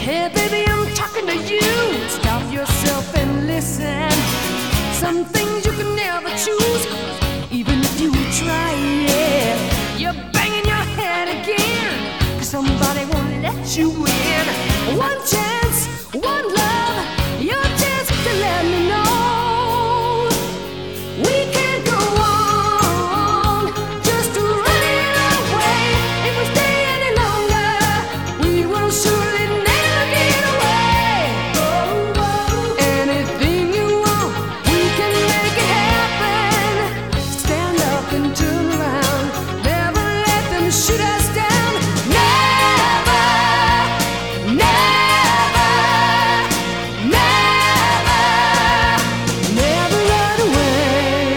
Hey baby, I'm talking to you. Stop yourself and listen. Some things you can never choose, even if you try, yeah. You're banging your head again, 'cause somebody won't let you in. One chance, one love, your chance to let me know. We can't go on just running away. If we stay any longer, we will surely never get away. Anything you want, we can make it happen. Stand up and turn around. Never let them shoot us down. Never, never, never, never run away.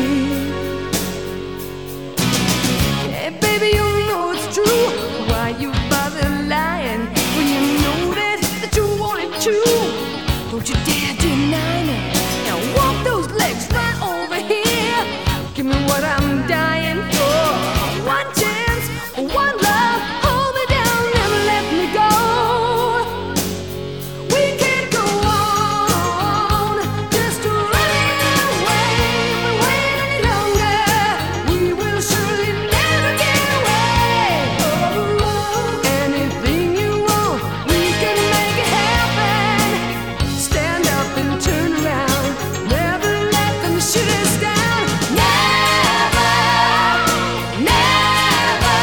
Hey baby, you know it's true. Why you bother lying when you know that you wanted to? Don't you dare deny me. Now walk those legs right over here. Give me what I'm dying for. One chance, one love. Hold me down, never let me go. We can't go on just running away. If we wait any longer, we will surely never get away. Anything you want, we can make it happen. Stand up and turn around. Never let them shoot us down. Never, never,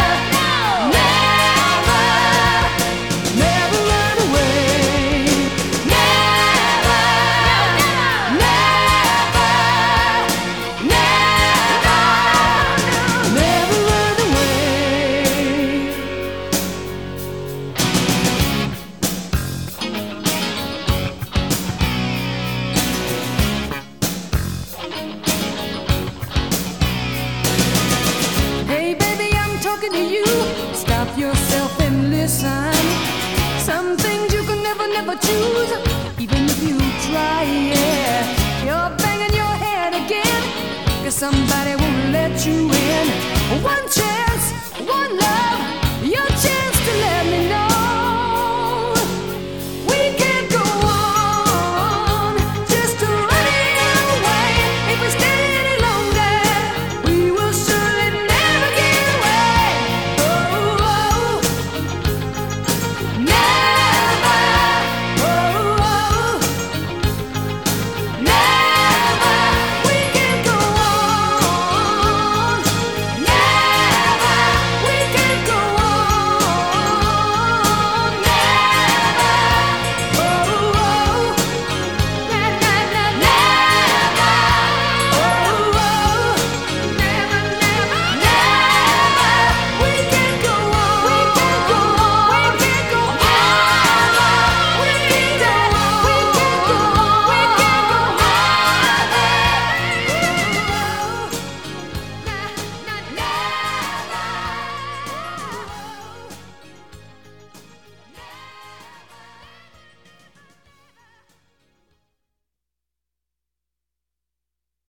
never, never run away. Never, never, never run away. Hey baby, I'm talking to you. Stop yourself and listen. Some things you can never, never choose, even if you try, yeah. You're banging your head again, 'cause somebody won't let you